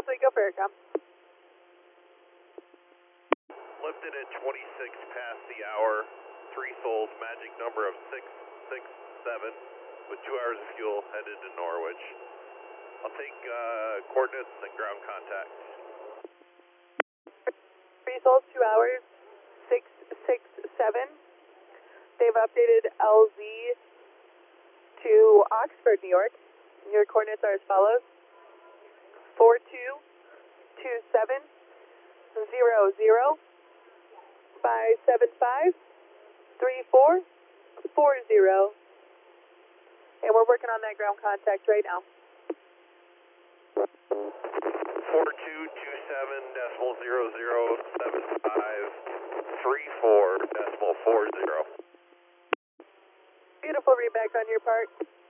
Southwind, go for aircom. Lifted at 26 past the hour, 3 souls, magic number of 667, with 2 hours of fuel, headed to Norwich. I'll take coordinates and ground contact. 3 souls, 2 hours, 667. They've updated LZ to Oxford, New York. Your coordinates are as follows: 422700 575 3440. And we're working on that ground contact right now. 4227.007534.40. Beautiful read back on your part.